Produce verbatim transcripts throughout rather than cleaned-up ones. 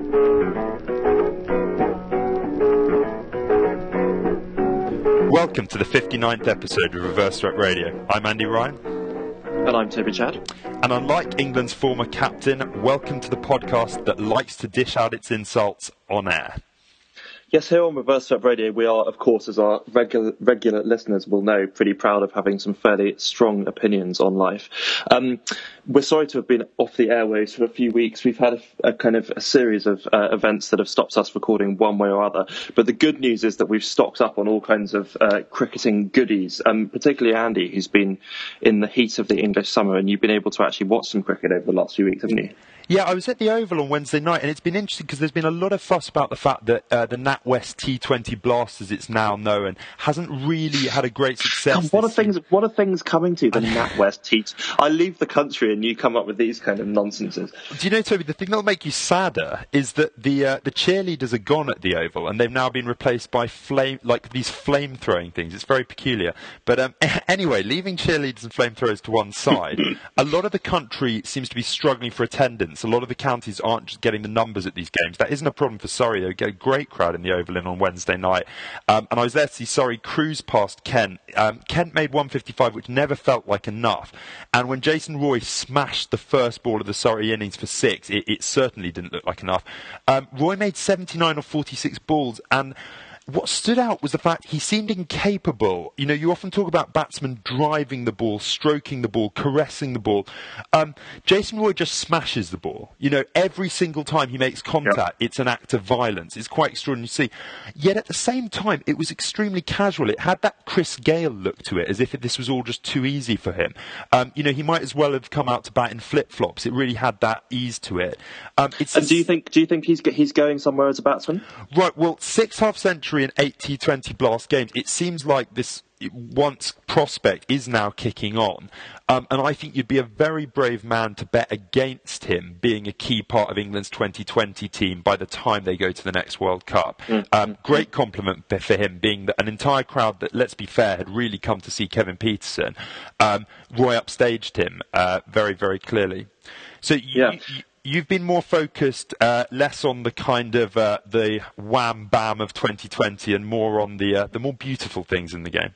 Welcome to the fifty-ninth episode of Reverse Rep Radio. I'm Andy Ryan. And I'm Toby Chad. And unlike England's former captain, welcome to the podcast that likes to dish out its insults on air. Yes, here on Reverse Rep Radio, we are, of course, as our regular regular listeners will know, pretty proud of having some fairly strong opinions on life. Um, we're sorry to have been off the airwaves for a few weeks. We've had a, a kind of a series of uh, events that have stopped us recording one way or other. But the good news is that we've stocked up on all kinds of uh, cricketing goodies, um, particularly Andy, who's been in the heat of the English summer, and you've been able to actually watch some cricket over the last few weeks, haven't you? Yeah, I was at the Oval on Wednesday night, and it's been interesting because there's been a lot of fuss about the fact that uh, the NatWest T twenty Blast, as it's now known, hasn't really had a great success. God, what are things? What are things coming to the NatWest T? I leave the country, and you come up with these kind of nonsenses. Do you know, Toby? The thing that'll make you sadder is that the uh, the cheerleaders are gone at the Oval, and they've now been replaced by flame, like these flame throwing things. It's very peculiar. But um, anyway, leaving cheerleaders and flamethrowers to one side, a lot of the country seems to be struggling for attendance. A lot of the counties aren't just getting the numbers at these games. That isn't a problem for Surrey. They get a great crowd in the Oval in on Wednesday night. Um, and I was there to see Surrey cruise past Kent. Um, Kent made one fifty-five, which never felt like enough. And when Jason Roy smashed the first ball of the Surrey innings for six, it, it certainly didn't look like enough. Um, Roy made seventy-nine or forty-six balls, and what stood out was the fact he seemed incapable. You know, you often talk about batsmen driving the ball, stroking the ball, caressing the ball. Um, Jason Roy just smashes the ball. You know, every single time he makes contact, yep. It's an act of violence. It's quite extraordinary to see. Yet at the same time, it was extremely casual. It had that Chris Gale look to it, as if this was all just too easy for him. Um, you know, he might as well have come out to bat in flip-flops. It really had that ease to it. Um, it's and do you think do you think he's he's going somewhere as a batsman? Right. Well, six half-century and eight T twenty Blast games. It seems like this once prospect is now kicking on, um, and I think you'd be a very brave man to bet against him being a key part of England's twenty twenty team by the time they go to the next World Cup. Mm. Um, great compliment for him, being that an entire crowd that, let's be fair, had really come to see Kevin Peterson. Um, Roy upstaged him uh, very, very clearly. So you, yeah. you, You've been more focused, uh, less on the kind of uh, the wham bam of twenty twenty, and more on the uh, the more beautiful things in the game.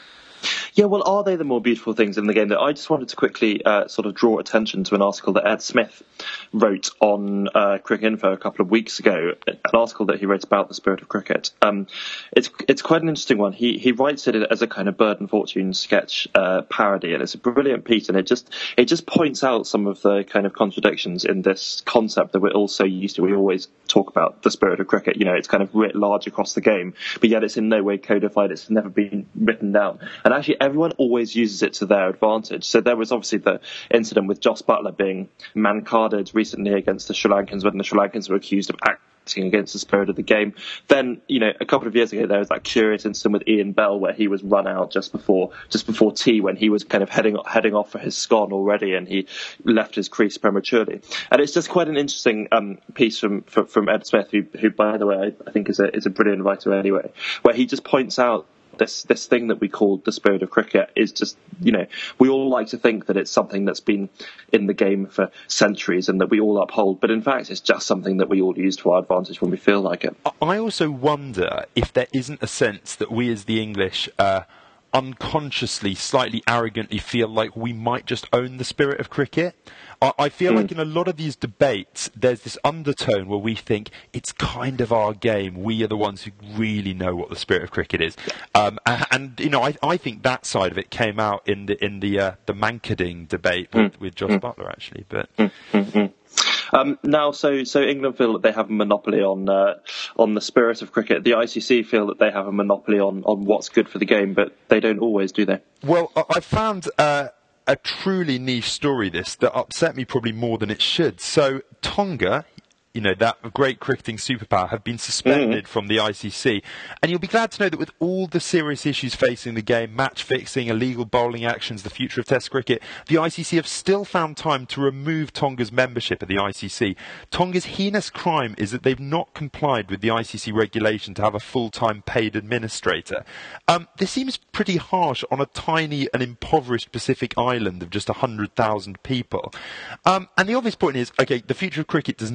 Yeah, well, are they the more beautiful things in the game? That I just wanted to quickly uh, sort of draw attention to an article that Ed Smith wrote on uh, Cricket Info a couple of weeks ago. An article that he wrote about the spirit of cricket. Um, it's it's quite an interesting one. He he writes it as a kind of Bird and Fortune sketch uh, parody, and it's a brilliant piece. And it just it just points out some of the kind of contradictions in this concept that we're all so used to. We always talk about the spirit of cricket. You know, it's kind of writ large across the game, but yet it's in no way codified. It's never been written down. And actually, everyone always uses it to their advantage. So there was obviously the incident with Jos Buttler being man-carded recently against the Sri Lankans when the Sri Lankans were accused of acting against the spirit of the game. Then, you know, a couple of years ago, there was that curious incident with Ian Bell where he was run out just before just before tea when he was kind of heading heading off for his scone already, and he left his crease prematurely. And it's just quite an interesting um, piece from, from from Ed Smith, who, who by the way, I, I think is a is a brilliant writer anyway, where he just points out This this thing that we call the spirit of cricket is just, you know, we all like to think that it's something that's been in the game for centuries and that we all uphold, but in fact it's just something that we all use to our advantage when we feel like it. I also wonder if there isn't a sense that we as the English uh, unconsciously, slightly arrogantly feel like we might just own the spirit of cricket. I, I feel mm. like in a lot of these debates, there's this undertone where we think it's kind of our game. We are the ones who really know what the spirit of cricket is. Um, and, and, you know, I, I think that side of it came out in the in the uh, the Mankading debate with, mm. with Jos mm. Buttler, actually. But. Mm-hmm. Um, now, so so England feel that they have a monopoly on uh, on the spirit of cricket. The I C C feel that they have a monopoly on, on what's good for the game, but they don't always, do they? Well, I found uh, a truly niche story, this, that upset me probably more than it should. So Tonga, you know, that great cricketing superpower, have been suspended mm. from the I C C. And you'll be glad to know that with all the serious issues facing the game, match fixing, illegal bowling actions, the future of Test cricket, the I C C have still found time to remove Tonga's membership at the I C C. Tonga's heinous crime is that they've not complied with the I C C regulation to have a full-time paid administrator. Um, this seems pretty harsh on a tiny and impoverished Pacific island of just one hundred thousand people. Um, and the obvious point is, okay, the future of cricket does not depend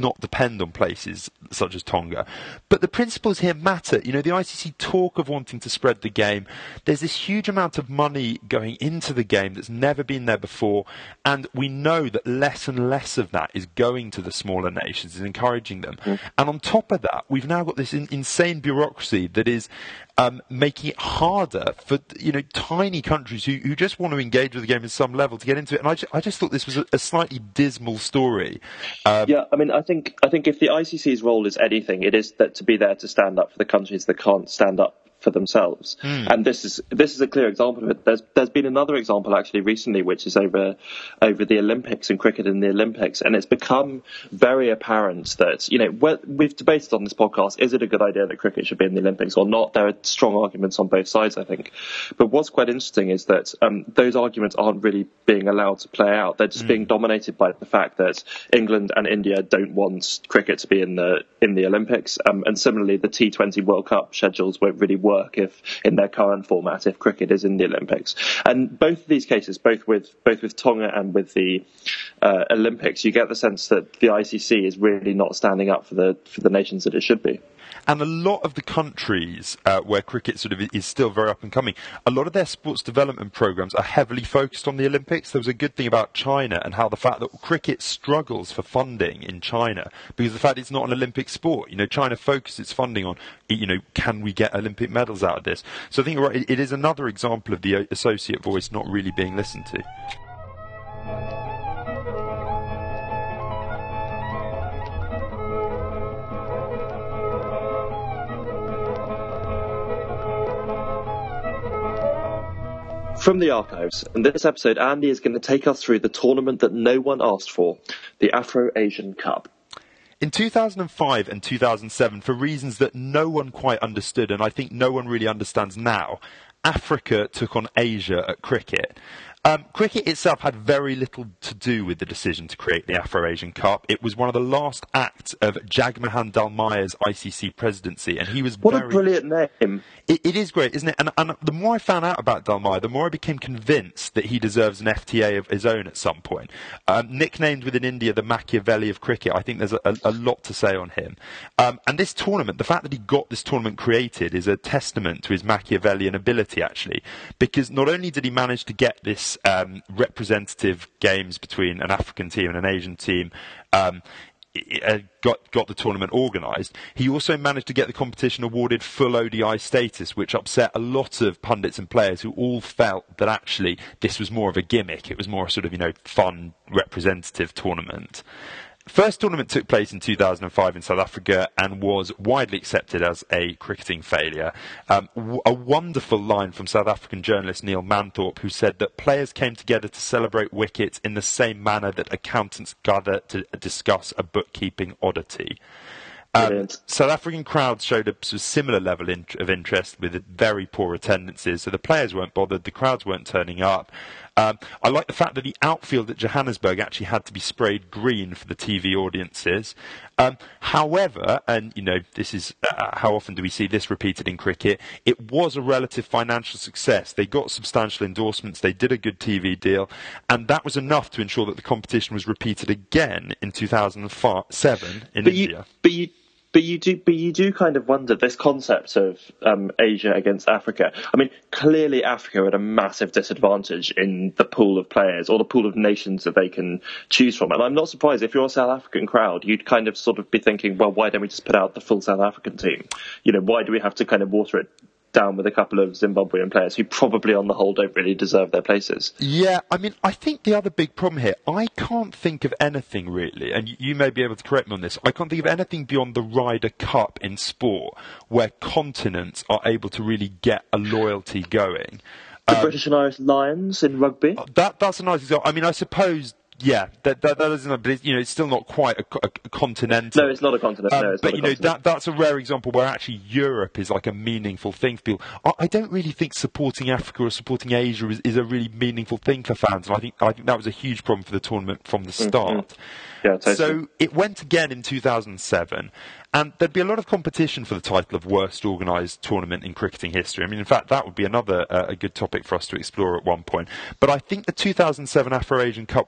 depend on places such as Tonga. But the principles here matter. You know, the I C C talk of wanting to spread the game. There's this huge amount of money going into the game that's never been there before, and we know that less and less of that is going to the smaller nations, is encouraging them. Mm. And on top of that, we've now got this in, insane bureaucracy that is um, making it harder for, you know, tiny countries who, who just want to engage with the game at some level to get into it. And I, ju- I just thought this was a, a slightly dismal story. Um, yeah, I mean, I think I think if the I C C's role is anything, it is that to be there to stand up for the countries that can't stand up for themselves. Mm. And this is this is a clear example of it. There's there's been another example actually recently, which is over over the Olympics and cricket in the Olympics, and it's become very apparent that, you know, we've debated on this podcast, is it a good idea that cricket should be in the Olympics or not? There are strong arguments on both sides, I think. But what's quite interesting is that um, those arguments aren't really being allowed to play out. They're just mm. being dominated by the fact that England and India don't want cricket to be in the in the Olympics, um, and similarly the T twenty World Cup schedules won't really work work if in their current format if cricket is in the Olympics. And both of these cases, both with both with Tonga and with the uh, Olympics, you get the sense that the I C C is really not standing up for the for the nations that it should be. And a lot of the countries uh, where cricket sort of is still very up and coming, a lot of their sports development programs are heavily focused on the Olympics. There was a good thing about China and how the fact that cricket struggles for funding in China because the fact it's not an Olympic sport. You know, China focuses its funding on, you know, can we get Olympic medals out of this? So I think you're right, it is another example of the associate voice not really being listened to. From the archives, in this episode, Andy is going to take us through the tournament that no one asked for, the Afro-Asian Cup. In two thousand five and two thousand seven, for reasons that no one quite understood, and I think no one really understands now, Africa took on Asia at cricket. Um, cricket itself had very little to do with the decision to create the Afro-Asian Cup. It was one of the last acts of Jagmohan Dalmaya's I C C presidency, and he was what very... a brilliant name. It, it is great, isn't it? And, and the more I found out about Dalmaya, the more I became convinced that he deserves an F T A of his own at some point. Um, nicknamed within India the Machiavelli of cricket, I think there's a, a, a lot to say on him. Um, and this tournament, the fact that he got this tournament created is a testament to his Machiavellian ability, actually, because not only did he manage to get this um, representative games between an African team and an Asian team um, got got the tournament organised, he also managed to get the competition awarded full O D I status, which upset a lot of pundits and players who all felt that actually this was more of a gimmick. It was more a sort of, you know, fun representative tournament. First tournament took place in two thousand five in South Africa and was widely accepted as a cricketing failure. Um, w- a wonderful line from South African journalist Neil Manthorpe, who said that players came together to celebrate wickets in the same manner that accountants gather to discuss a bookkeeping oddity. Um, South African crowds showed a sort of similar level in, of interest with very poor attendances, so the players weren't bothered, the crowds weren't turning up. Um, I like the fact that the outfield at Johannesburg actually had to be sprayed green for the T V audiences. Um, however, and you know, this is uh, how often do we see this repeated in cricket, it was a relative financial success. They got substantial endorsements, they did a good T V deal, and that was enough to ensure that the competition was repeated again in two thousand seven in but India. You, but you But you do, but you do kind of wonder this concept of um, Asia against Africa. I mean, clearly Africa are at a massive disadvantage in the pool of players or the pool of nations that they can choose from. And I'm not surprised if you're a South African crowd, you'd kind of sort of be thinking, well, why don't we just put out the full South African team? You know, why do we have to kind of water it down with a couple of Zimbabwean players who probably on the whole don't really deserve their places? Yeah, I mean, I think the other big problem here, I can't think of anything really, and you may be able to correct me on this, I can't think of anything beyond the Ryder Cup in sport where continents are able to really get a loyalty going. The um, British and Irish Lions in rugby? That That's a nice example. I mean, I suppose... Yeah, that, that, that isn't, but it's, you know, it's still not quite a, a, a continental. No, it's not a continent. Um, no, it's but not you a know, continent. that that's a rare example where actually Europe is like a meaningful thing for people. I, I don't really think supporting Africa or supporting Asia is, is a really meaningful thing for fans, and I think I think that was a huge problem for the tournament from the start. Mm-hmm. Yeah, totally. So it went again in two thousand seven. And there'd be a lot of competition for the title of worst organised tournament in cricketing history. I mean, in fact, that would be another uh, a good topic for us to explore at one point. But I think the two thousand seven Afro-Asian Cup would be a contender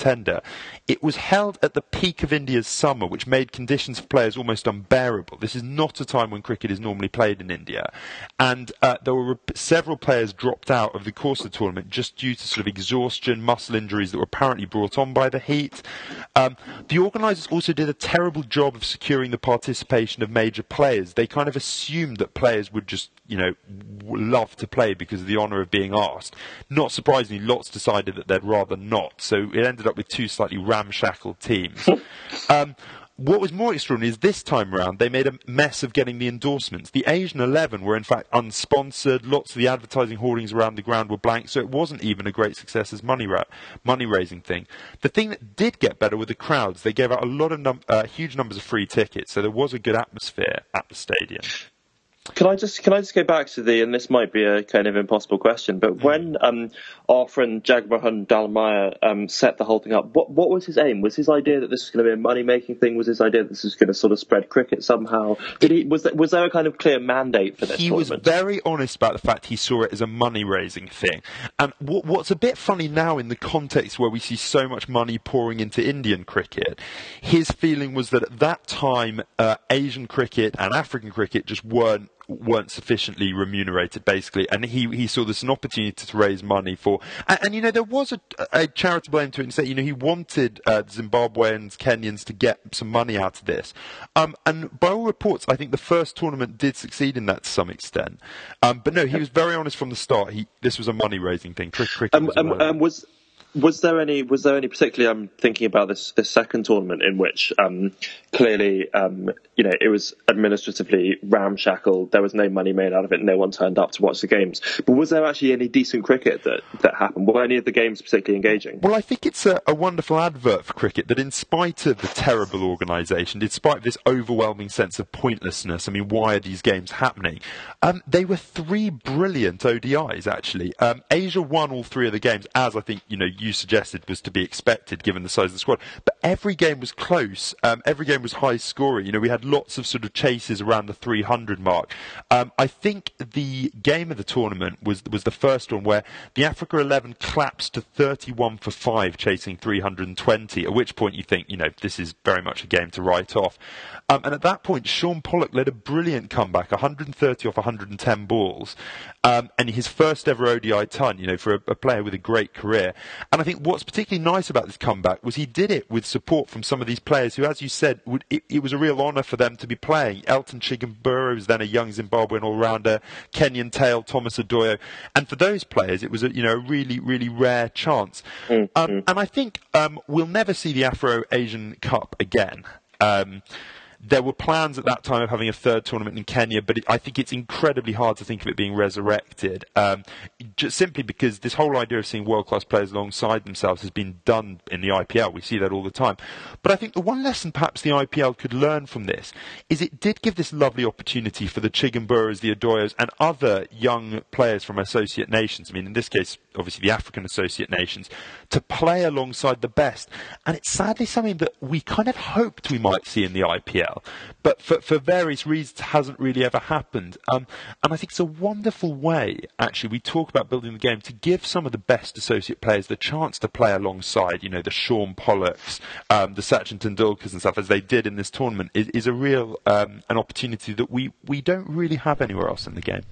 contender. It was held at the peak of India's summer, which made conditions for players almost unbearable. This is not a time when cricket is normally played in India. And uh, there were several players dropped out of the course of the tournament just due to sort of exhaustion, muscle injuries that were apparently brought on by the heat. Um, the organisers also did a terrible job of securing the participation of major players. They kind of assumed that players would just, you know, love to play because of the honour of being asked. Not surprisingly, lots decided that they'd rather not. So it ended up with two slightly ramshackle teams. um, What was more extraordinary is this time around they made a mess of getting the endorsements. The Asian eleven were in fact unsponsored. Lots of the advertising hoardings around the ground were blank, so it wasn't even a great success as money ra- money raising thing. The thing that did get better were the crowds. They gave out a lot of num- uh, huge numbers of free tickets, so there was a good atmosphere at the stadium. Can I just can I just go back to the, and this might be a kind of impossible question, but mm. when um, our friend Jagmohan Dalmaya um, set the whole thing up, what what was his aim? Was his idea that this was going to be a money making thing? Was his idea that this was going to sort of spread cricket somehow? Did he was there, was there a kind of clear mandate for this? He tournament? was very honest about the fact he saw it as a money raising thing. And what, what's a bit funny now in the context where we see so much money pouring into Indian cricket, his feeling was that at that time uh, Asian cricket and African cricket just weren't weren't sufficiently remunerated, basically, and he he saw this an opportunity to raise money for, and, and you know there was a, a charitable aim to it, and say, you know, he wanted uh, Zimbabweans, Kenyans to get some money out of this, um, and by all reports, I think the first tournament did succeed in that to some extent, um, but no, he was very honest from the start. He this was a money raising thing. Cricket um, was, um, um, was Was there any? Was there any particularly? I'm thinking about this this second tournament in which um, clearly, um, you know, it was administratively ramshackle. There was no money made out of it. No one turned up to watch the games. But was there actually any decent cricket that, that happened? Were any of the games particularly engaging? Well, I think it's a, a wonderful advert for cricket that, in spite of the terrible organisation, despite this overwhelming sense of pointlessness, I mean, why are these games happening? Um, they were three brilliant O D Is actually. Um, Asia won all three of the games, as I think you know. you suggested was to be expected given the size of the squad. But every game was close. Um, every game was high scoring. You know, we had lots of sort of chases around the three hundred mark. Um, I think the game of the tournament was was the first one where the Africa eleven collapsed to thirty-one for five, chasing three hundred twenty, at which point you think, you know, this is very much a game to write off. Um, and at that point, Sean Pollock led a brilliant comeback, one hundred thirty off one hundred ten balls, um, and his first ever O D I ton, you know, for a, a player with a great career. And I think what's particularly nice about this comeback was he did it with support from some of these players who, as you said, would, it, it was a real honour for them to be playing. Elton Chigumbura was then a young Zimbabwean all-rounder, Kenyan Tail, Thomas Adoyo. And for those players, it was a, you know, a really, really rare chance. Mm-hmm. Um, and I think um, we'll never see the Afro-Asian Cup again. Um, There were plans at that time of having a third tournament in Kenya, but it, I think it's incredibly hard to think of it being resurrected, um, just simply because this whole idea of seeing world-class players alongside themselves has been done in the I P L. We see that all the time. But I think the one lesson perhaps the I P L could learn from this is it did give this lovely opportunity for the Chigumburas, the Adoyos, and other young players from associate nations, I mean, in this case, obviously the African associate nations, to play alongside the best. And it's sadly something that we kind of hoped we might see in the I P L. But for, for various reasons, hasn't really ever happened. Um, and I think it's a wonderful way, actually, we talk about building the game, to give some of the best associate players the chance to play alongside, you know, the Sean Pollocks, um, the Sachin Tendulkars and stuff, as they did in this tournament, is, is a real um, an opportunity that we, we don't really have anywhere else in the game.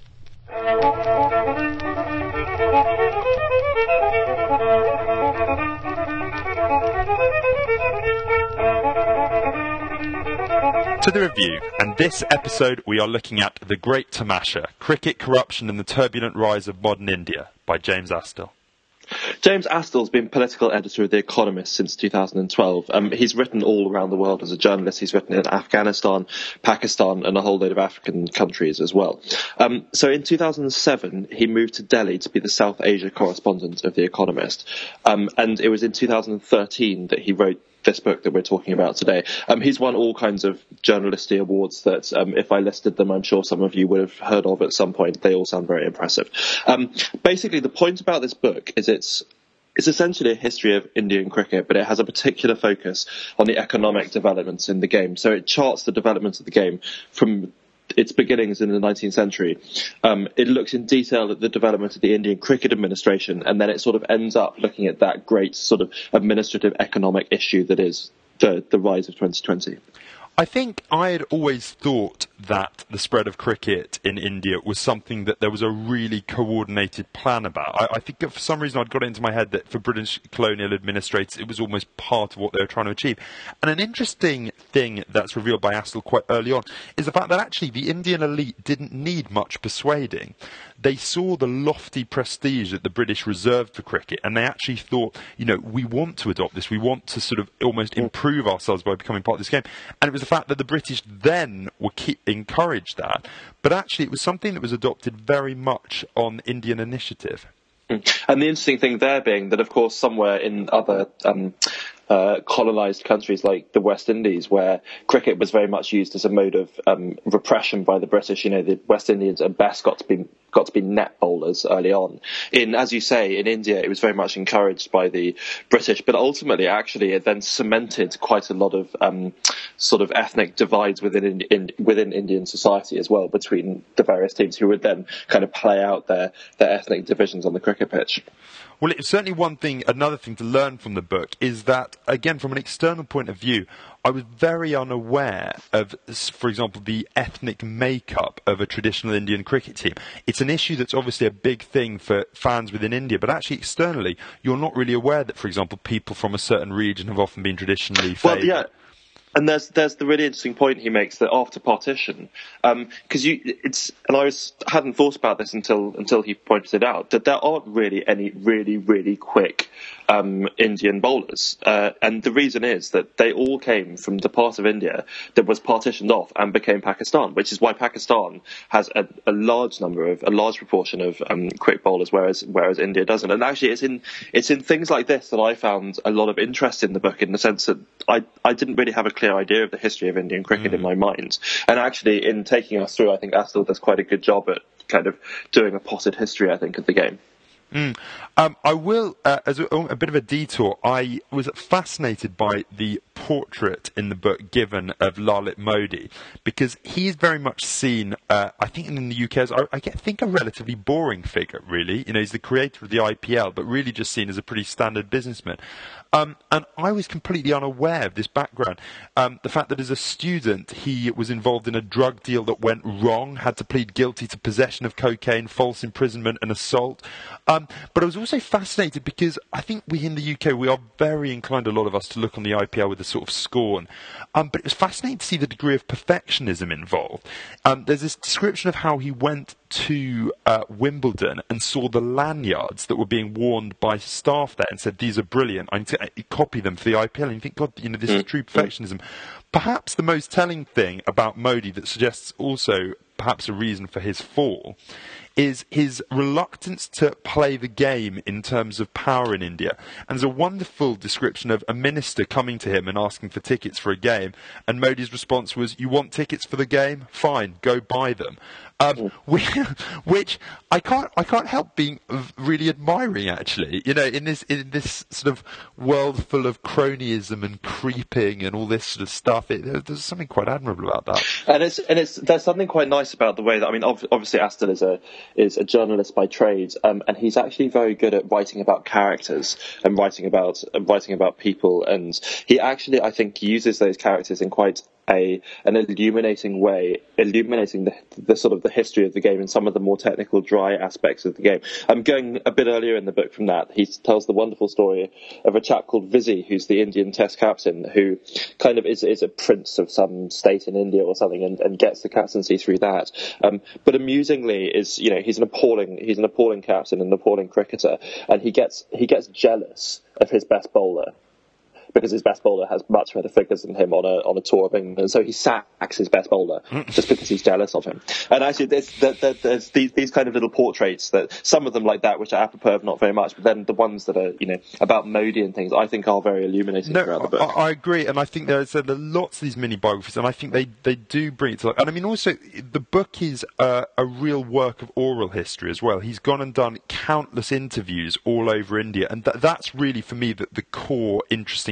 To the review, and this episode we are looking at The Great Tamasha, Cricket, Corruption and the Turbulent Rise of Modern India by James Astill. James Astill's been political editor of The Economist since two thousand twelve. Um, he's written all around the world as a journalist. He's written in Afghanistan, Pakistan and a whole load of African countries as well. Um, so in two thousand seven, he moved to Delhi to be the South Asia correspondent of The Economist. Um, and it was in two thousand thirteen that he wrote this book that we're talking about today. Um, he's won all kinds of journalistic awards that, um, if I listed them, I'm sure some of you would have heard of at some point. They all sound very impressive. Um, basically, the point about this book is it's It's essentially a history of Indian cricket, but it has a particular focus on the economic developments in the game. So it charts the development of the game from its beginnings in the nineteenth century. Um, it looks in detail at the development of the Indian Cricket Administration, and then it sort of ends up looking at that great sort of administrative economic issue that is the, the rise of twenty twenty. I think I had always thought that the spread of cricket in India was something that there was a really coordinated plan about. I, I think that for some reason I'd got it into my head that for British colonial administrators it was almost part of what they were trying to achieve. And an interesting thing that's revealed by Astell quite early on is the fact that actually the Indian elite didn't need much persuading. They saw the lofty prestige that the British reserved for cricket, and they actually thought, you know, we want to adopt this. We want to sort of almost improve ourselves by becoming part of this game. And it was the fact that the British then were keep, encouraged that, but actually it was something that was adopted very much on Indian initiative. And the interesting thing there being that, of course, somewhere in other um, uh, colonised countries like the West Indies, where cricket was very much used as a mode of um, repression by the British, you know, the West Indians at best got to be got to be net bowlers early on. In, as you say, in India, it was very much encouraged by the British, but ultimately, actually, it then cemented quite a lot of um, sort of ethnic divides within in, within Indian society as well, between the various teams who would then kind of play out their, their ethnic divisions on the cricket pitch. Well, it's certainly one thing, another thing to learn from the book is that, again, from an external point of view, I was very unaware of, for example, the ethnic makeup of a traditional Indian cricket team. It's an issue that's obviously a big thing for fans within India, but actually externally, you're not really aware that, for example, people from a certain region have often been traditionally favoured. Well, yeah. And there's there's the really interesting point he makes that after partition, because um, you it's and I was hadn't thought about this until until he pointed it out, that there aren't really any really really quick um, Indian bowlers, uh, and the reason is that they all came from the part of India that was partitioned off and became Pakistan, which is why Pakistan has a, a large number of a large proportion of um, quick bowlers, whereas whereas India doesn't. And actually, it's in it's in things like this that I found a lot of interest in the book, in the sense that I I didn't really have a clear idea of the history of Indian cricket mm. in my mind. And actually, in taking us through, I think Astell does quite a good job at kind of doing a potted history, I think, of the game. Mm. Um, I will, uh, as a, a bit of a detour, I was fascinated by the portrait in the book given of Lalit Modi, because he's very much seen, uh, I think in the U K, as I, I think a relatively boring figure, really. You know, he's the creator of the I P L, but really just seen as a pretty standard businessman. Um, and I was completely unaware of this background. Um, the fact that as a student, he was involved in a drug deal that went wrong, had to plead guilty to possession of cocaine, false imprisonment and assault. Um, but I was also fascinated because I think we in the U K, we are very inclined, a lot of us, to look on the I P L with a sort of scorn. Um, but it was fascinating to see the degree of perfectionism involved. Um, there's this description of how he went to uh, Wimbledon and saw the lanyards that were being worn by staff there and said, these are brilliant, I need to uh, copy them for the I P L. And you think, God, you know, this is true perfectionism. Perhaps the most telling thing about Modi that suggests also perhaps a reason for his fall is his reluctance to play the game in terms of power in India. And there's a wonderful description of a minister coming to him and asking for tickets for a game, and Modi's response was, you want tickets for the game? Fine, go buy them. Um, which I can't, I can't help being really admiring, actually. You know, in this, in this sort of world full of cronyism and creeping and all this sort of stuff, it, there's something quite admirable about that. And it's, and it's, there's something quite nice about the way that, I mean, obviously Astell is a, is a journalist by trade, um, and he's actually very good at writing about characters and writing about, uh, writing about people, and he actually, I think, uses those characters in quite A, an illuminating way, illuminating the, the sort of the history of the game and some of the more technical, dry aspects of the game. I'm going a bit earlier in the book from that. He tells the wonderful story of a chap called Vizzy, who's the Indian Test captain, who kind of is, is a prince of some state in India or something, and, and gets the captaincy through that. Um, but amusingly, is you know he's an appalling he's an appalling captain, an appalling cricketer, and he gets he gets jealous of his best bowler, because his best bowler has much better figures than him on a on a tour of England, and so he sacks his best bowler just because he's jealous of him. And actually, there's, there, there's these, these kind of little portraits, that some of them like that, which are apropos of not very much, but then the ones that are, you know, about Modi and things, I think are very illuminating no, throughout the book. I, I agree, and I think there's uh, lots of these mini biographies, and I think they, they do bring it to life. And I mean, also, the book is uh, a real work of oral history as well. He's gone and done countless interviews all over India, and th- that's really, for me, the, the core interesting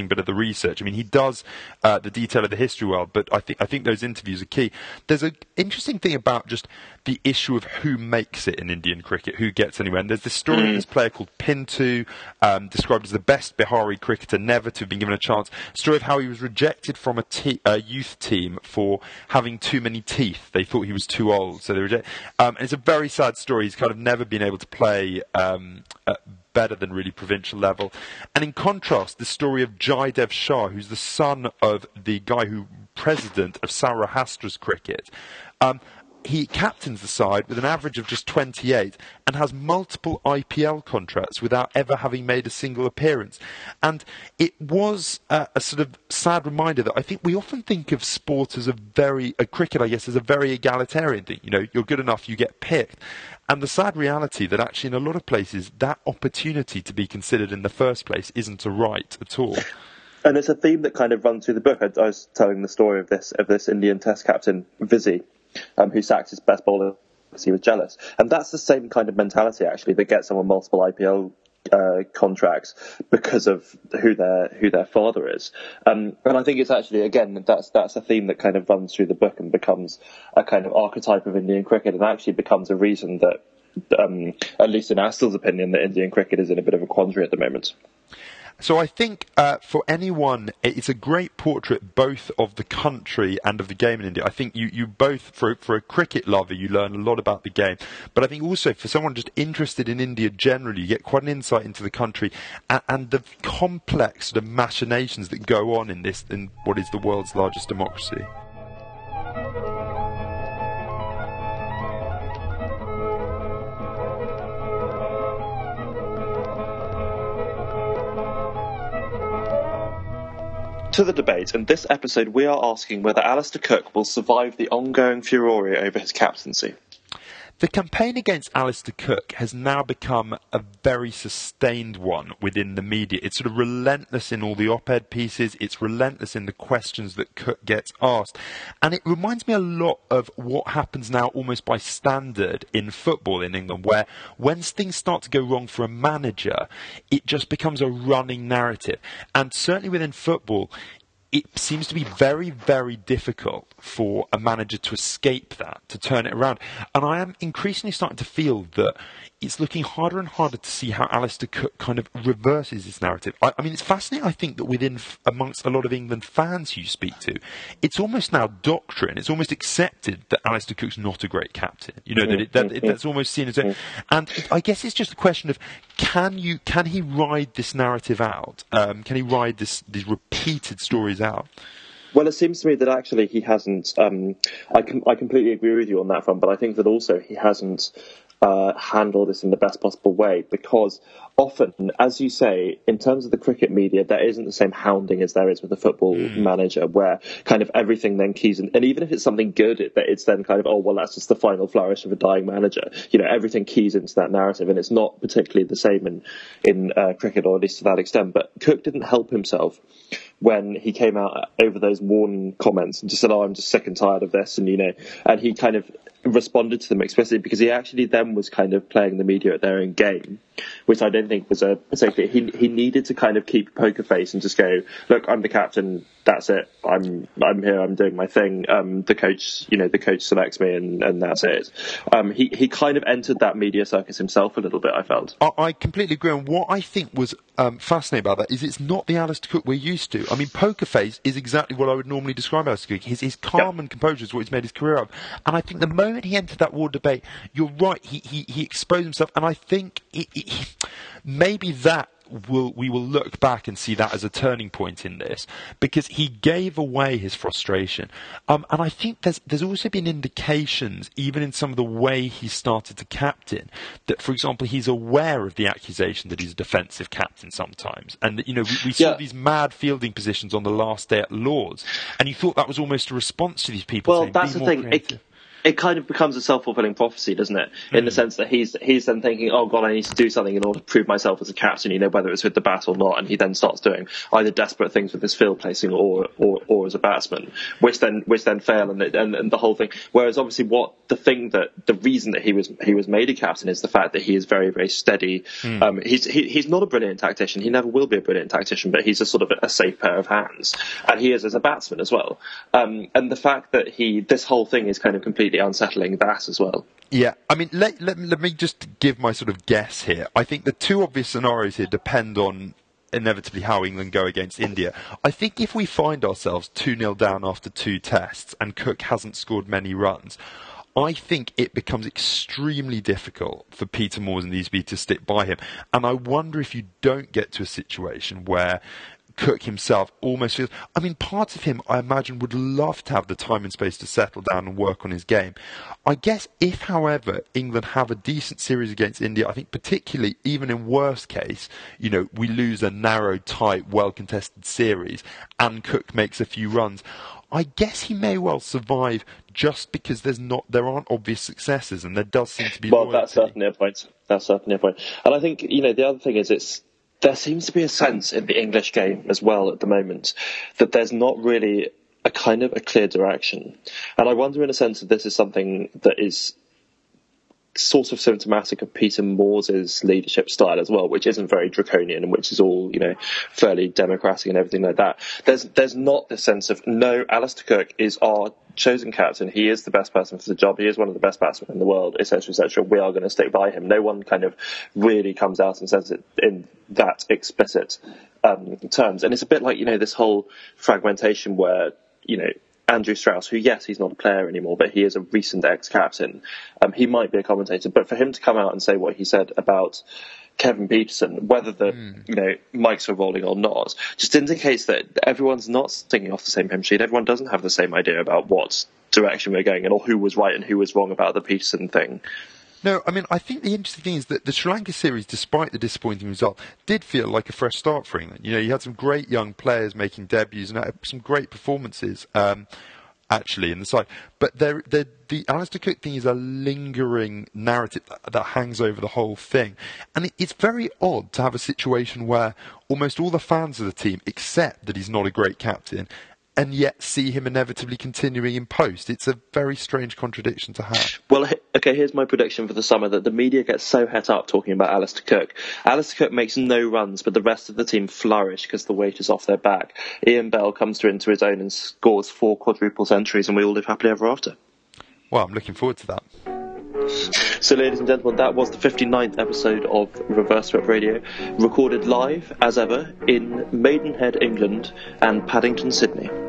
bit of the research. I mean, he does uh, the detail of the history well, but I think I think those interviews are key. There's an interesting thing about just the issue of who makes it in Indian cricket, who gets anywhere. And there's this story of this player called Pintu, um, described as the best Bihari cricketer never to have been given a chance. Story of how he was rejected from a, te- a youth team for having too many teeth. They thought he was too old, so they rejected. Um, and it's a very sad story. He's kind of never been able to play um, at better than really provincial level. And in contrast, the story of Jaidev Shah, who's the son of the guy who president of Saurashtra's cricket. Um, He captains the side with an average of just twenty-eight and has multiple I P L contracts without ever having made a single appearance. And it was uh, a sort of sad reminder that I think we often think of sport as a very, uh, cricket, I guess, as a very egalitarian thing. You know, you're good enough, you get picked. And the sad reality that actually in a lot of places, that opportunity to be considered in the first place isn't a right at all. And it's a theme that kind of runs through the book. I, I was telling the story of this of this Indian Test captain, Vizzy, Um, who sacked his best bowler because he was jealous. And that's the same kind of mentality, actually, that gets someone multiple I P L uh, contracts because of who their who their father is. Um, and I think it's actually, again, that's that's a theme that kind of runs through the book and becomes a kind of archetype of Indian cricket, and actually becomes a reason that, um, at least in Astl's opinion, that Indian cricket is in a bit of a quandary at the moment. So I think uh, for anyone, it's a great portrait both of the country and of the game in India. I think you, you both, for, for a cricket lover, you learn a lot about the game. But I think also for someone just interested in India generally, you get quite an insight into the country and, and the complex sort of machinations that go on in this, in what is the world's largest democracy. To the debate, in this episode we are asking whether Alistair Cook will survive the ongoing furore over his captaincy. The campaign against Alistair Cook has now become a very sustained one within the media. It's sort of relentless in all the op-ed pieces. It's relentless in the questions that Cook gets asked. And it reminds me a lot of what happens now almost by standard in football in England, where when things start to go wrong for a manager, it just becomes a running narrative. And certainly within football, it seems to be very, very difficult for a manager to escape that, to turn it around. And I am increasingly starting to feel that it's looking harder and harder to see how Alistair Cook kind of reverses this narrative. I, I mean, it's fascinating, I think, that within, amongst a lot of England fans you speak to, it's almost now doctrine. It's almost accepted that Alistair Cook's not a great captain. You know, that, it, that it, that's almost seen as a... And I guess it's just a question of, can you, can he ride this narrative out? Um, can he ride this, these repeated stories out? Well, it seems to me that actually he hasn't. Um, I, com- I completely agree with you on that front, but I think that also he hasn't uh, handle this in the best possible way, because often, as you say, in terms of the cricket media, there isn't the same hounding as there is with a football mm. manager, where kind of everything then keys in, and even if it's something good, it, it's then kind of, oh, well, that's just the final flourish of a dying manager. You know, everything keys into that narrative, and it's not particularly the same in, in uh, cricket, or at least to that extent. But Cook didn't help himself when he came out over those Warren comments and just said, oh, I'm just sick and tired of this, and, you know, and he kind of responded to them explicitly, because he actually then was kind of playing the media at their own game, which I don't think was a particularly, he he needed to kind of keep a poker face and just go, look, I'm the captain, that's it, I'm I'm here, I'm doing my thing, um, the coach, you know, the coach selects me, and, and that's it. Um, he, he kind of entered that media circus himself a little bit, I felt. I, I completely agree, and what I think was um, fascinating about that is it's not the Alistair Cook we're used to. I mean, poker face is exactly what I would normally describe Alistair Cook. His, his calm yep. and composure is what he's made his career of. And I think the moment he entered that war debate, you're right, he, he, he exposed himself, and I think it, it, maybe that will we will look back and see that as a turning point in this, because he gave away his frustration, um, and I think there's there's also been indications, even in some of the way he started to captain, that, for example, he's aware of the accusation that he's a defensive captain sometimes, and that, you know, we, we saw yeah. these mad fielding positions on the last day at Lords, and you thought that was almost a response to these people well saying, that's be the more thing creative. it, it kind of becomes a self-fulfilling prophecy, doesn't it? In mm. the sense that he's he's then thinking, oh God, I need to do something in order to prove myself as a captain, you know, whether it's with the bat or not, and he then starts doing either desperate things with his field placing or or, or as a batsman, which then which then fail, and, and and the whole thing. Whereas obviously, what the thing that the reason that he was he was made a captain is the fact that he is very very steady. Mm. Um, he's he, he's not a brilliant tactician. He never will be a brilliant tactician, but he's a sort of a safe pair of hands, and he is as a batsman as well. Um, and the fact that he this whole thing is kind of completely unsettling that as well. Yeah, I mean, let, let, let me just give my sort of guess here. I think the two obvious scenarios here depend on inevitably how England go against India. I think if we find ourselves two nil down after two tests and Cook hasn't scored many runs, I think it becomes extremely difficult for Peter Moores and Easby to stick by him. And I wonder if you don't get to a situation where Cook himself almost feels... I mean, part of him, I imagine, would love to have the time and space to settle down and work on his game. I guess if, however, England have a decent series against India, I think particularly, even in worst case, you know, we lose a narrow, tight, well-contested series and Cook makes a few runs, I guess he may well survive just because there's not, there aren't obvious successes and there does seem to be Well, loyalty. That's certainly a point. That's certainly a point. And I think, you know, the other thing is it's, there seems to be a sense in the English game as well at the moment that there's not really a kind of a clear direction. And I wonder in a sense if this is something that is sort of symptomatic of Peter Moore's leadership style as well, which isn't very draconian and which is all, you know, fairly democratic and everything like that. There's there's not this sense of, no, Alistair Cook is our chosen captain. He is the best person for the job. He is one of the best batsmen in the world, et cetera, et cetera. We are going to stick by him. No one kind of really comes out and says it in that explicit um, terms. And it's a bit like, you know, this whole fragmentation where, you know, Andrew Strauss, who, yes, he's not a player anymore, but he is a recent ex-captain. Um, he might be a commentator, but for him to come out and say what he said about Kevin Peterson, whether the mm. you know mics are rolling or not, just indicates that everyone's not singing off the same hymn sheet. Everyone doesn't have the same idea about what direction we're going in, or who was right and who was wrong about the Peterson thing. No, I mean, I think the interesting thing is that the Sri Lanka series, despite the disappointing result, did feel like a fresh start for England. You know, you had some great young players making debuts and had some great performances, um, actually, in the side. But there, there, the Alistair Cook thing is a lingering narrative that, that hangs over the whole thing. And it, it's very odd to have a situation where almost all the fans of the team accept that he's not a great captain, and yet see him inevitably continuing in post. It's a very strange contradiction to have. Well, okay, here's my prediction for the summer, that the media gets so het up talking about Alistair Cook. Alistair Cook makes no runs, but the rest of the team flourish because the weight is off their back. Ian Bell comes to into his own and scores four quadruple centuries, and we all live happily ever after. Well, I'm looking forward to that. So, ladies and gentlemen, that was the fifty-ninth episode of Reverse Sweep Radio, recorded live, as ever, in Maidenhead, England, and Paddington, Sydney.